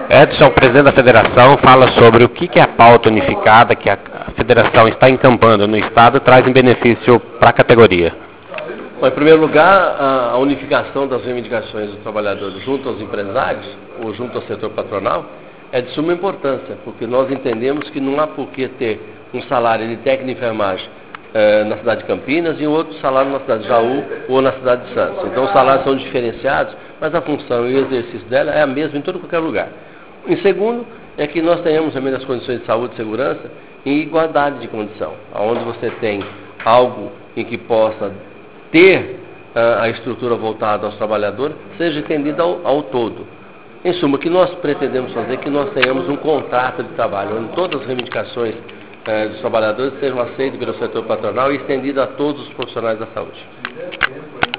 Edson, presidente da federação, fala sobre o que é a pauta unificada que a federação está encampando no Estado traz em benefício para a categoria. Bom, em primeiro lugar, a unificação das reivindicações dos trabalhadores junto aos empresários ou junto ao setor patronal é de suma importância, porque nós entendemos que não há por que ter um salário de técnico de enfermagem na cidade de Campinas e outro salário na cidade de Jaú ou na cidade de Santos. Então os salários são diferenciados, mas a função e o exercício dela é a mesma em todo e qualquer lugar. Em segundo, é que nós tenhamos também as condições de saúde e segurança em igualdade de condição, onde você tem algo em que possa ter a estrutura voltada aos trabalhadores, seja entendida ao todo. Em suma, o que nós pretendemos fazer é que nós tenhamos um contrato de trabalho, onde todas as reivindicações dos trabalhadores sejam aceitas pelo setor patronal e estendidas a todos os profissionais da saúde.